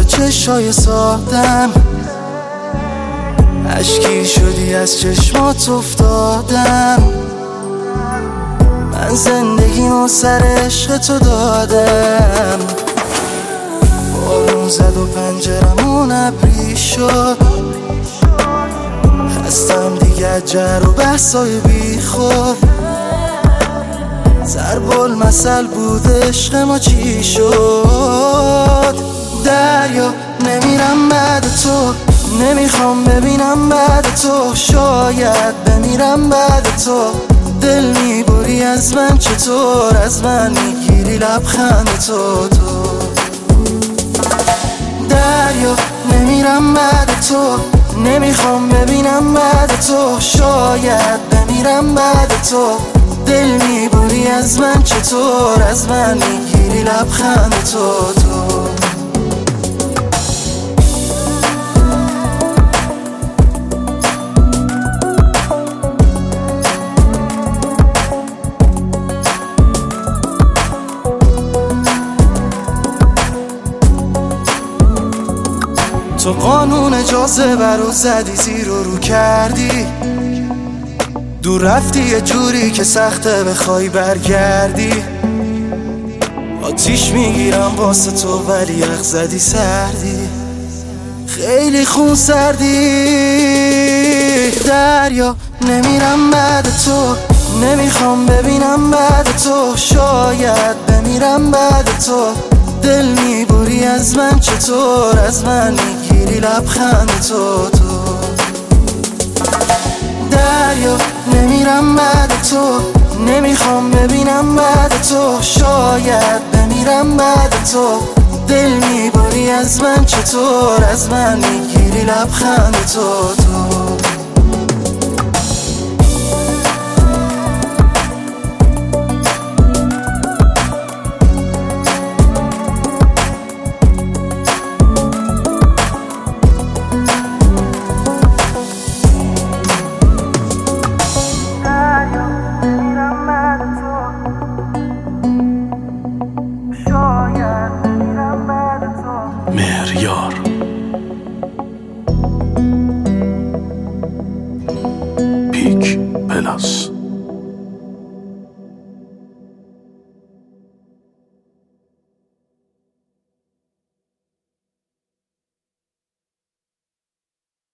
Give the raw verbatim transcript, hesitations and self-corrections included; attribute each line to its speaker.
Speaker 1: چشای سادم، اشکی شدی از چشمات افتادم. من زندگیمو سر عشق تو دادم. بارون زد و پنجرمون ابری شد، خستم دیگه جر و بحثای بی خود. ضرب المثل بود عشق ما چی شد. دریا نمیرم بعد تو، نمیخوام ببینم بعد تو، شاید بمیرم بعد تو. دل میبری از من چطور، از من میگیری لبخند تو تو. دریا نمیرم بعد تو، نمیخوام ببینم بعد تو، شاید بمیرم بعد تو. دل میبری از من چطور، از من میگیری لبخند تو تو. تو قانون جاذبه رو زدی، زیر و رو کردی، دور رفتی یه جوری که سخته بخوای برگردی. آتیش میگیرم واسه تو ولی یخ زدی سردی، خیلی خون سردی. دریا نمیرم بعد تو، نمیخوام ببینم بعد تو، شاید بمیرم بعد تو. دل میبری از من چطور، از من میگیری لبخند تو تو. دریا نمیرم بعد تو، نمیخوام ببینم بعد تو، شاید بمیرم بعد تو. دل میبری از من چطور، از من میگیری لبخند تو تو.
Speaker 2: مهریار پیک پلاس.